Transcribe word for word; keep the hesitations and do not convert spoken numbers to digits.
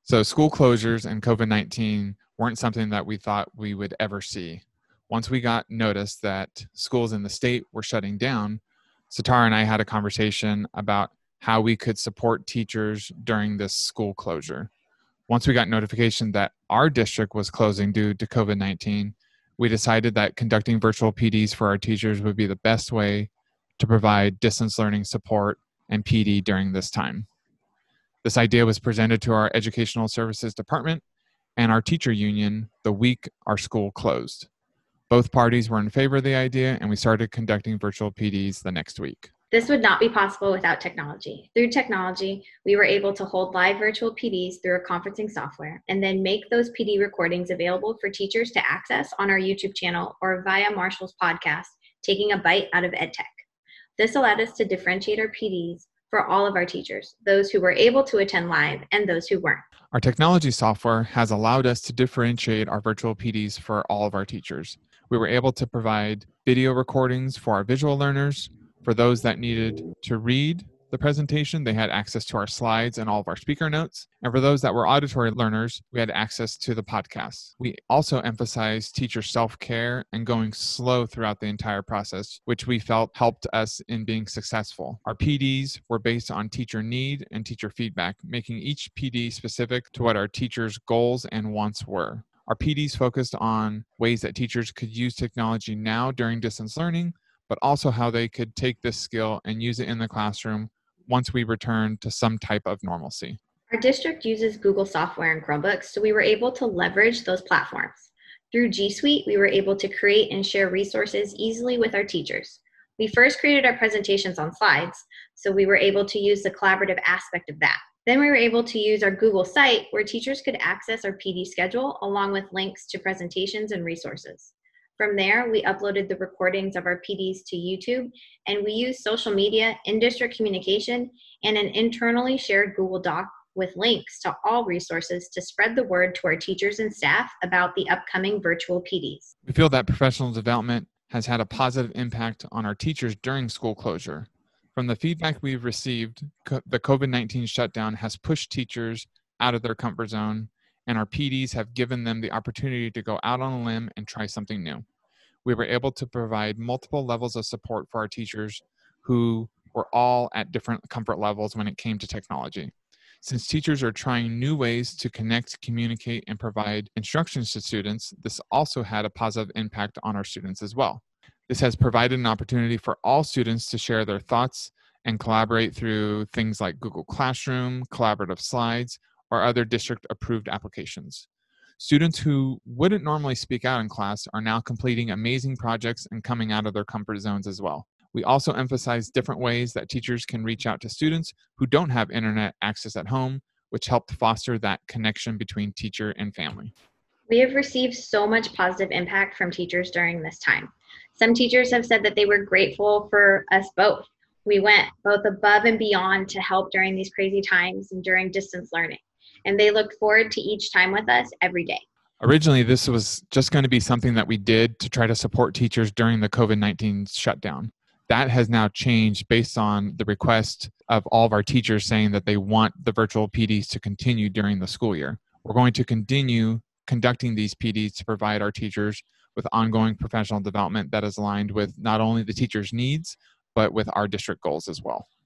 So school closures and COVID nineteen weren't something that we thought we would ever see. Once we got notice that schools in the state were shutting down, Satara and I had a conversation about how we could support teachers during this school closure. Once we got notification that our district was closing due to COVID nineteen, we decided that conducting virtual P Ds for our teachers would be the best way to provide distance learning support and P D during this time. This idea was presented to our Educational Services Department and our teacher union the week our school closed. Both parties were in favor of the idea, and we started conducting virtual P Ds the next week. This would not be possible without technology. Through technology, we were able to hold live virtual P Ds through a conferencing software and then make those P D recordings available for teachers to access on our YouTube channel or via Marshall's podcast, Taking a Bite Out of EdTech. This allowed us to differentiate our P Ds for all of our teachers, those who were able to attend live and those who weren't. Our technology software has allowed us to differentiate our virtual P Ds for all of our teachers. We were able to provide video recordings for our visual learners. For those that needed to read the presentation, they had access to our slides and all of our speaker notes. And for those that were auditory learners, we had access to the podcast. We also emphasized teacher self-care and going slow throughout the entire process, which we felt helped us in being successful. Our P Ds were based on teacher need and teacher feedback, making each P D specific to what our teachers' goals and wants were. Our P Ds focused on ways that teachers could use technology now during distance learning, but also how they could take this skill and use it in the classroom once we return to some type of normalcy. Our district uses Google software and Chromebooks, so we were able to leverage those platforms. Through G Suite, we were able to create and share resources easily with our teachers. We first created our presentations on slides, so we were able to use the collaborative aspect of that. Then we were able to use our Google site where teachers could access our P D schedule along with links to presentations and resources. From there, we uploaded the recordings of our P Ds to YouTube, and we used social media, in-district communication, and an internally shared Google Doc with links to all resources to spread the word to our teachers and staff about the upcoming virtual P Ds. We feel that professional development has had a positive impact on our teachers during school closure. From the feedback we've received, co- the COVID nineteen shutdown has pushed teachers out of their comfort zone, and our P Ds have given them the opportunity to go out on a limb and try something new. We were able to provide multiple levels of support for our teachers who were all at different comfort levels when it came to technology. Since teachers are trying new ways to connect, communicate, and provide instructions to students, this also had a positive impact on our students as well. This has provided an opportunity for all students to share their thoughts and collaborate through things like Google Classroom, collaborative slides, or other district-approved applications. Students who wouldn't normally speak out in class are now completing amazing projects and coming out of their comfort zones as well. We also emphasize different ways that teachers can reach out to students who don't have internet access at home, which helped foster that connection between teacher and family. We have received so much positive impact from teachers during this time. Some teachers have said that they were grateful for us both. We went both above and beyond to help during these crazy times and during distance learning, and they looked forward to each time with us every day. Originally, this was just going to be something that we did to try to support teachers during the COVID nineteen shutdown. That has now changed based on the request of all of our teachers saying that they want the virtual P Ds to continue during the school year. We're going to continue conducting these P Ds to provide our teachers with ongoing professional development that is aligned with not only the teachers' needs, but with our district goals as well.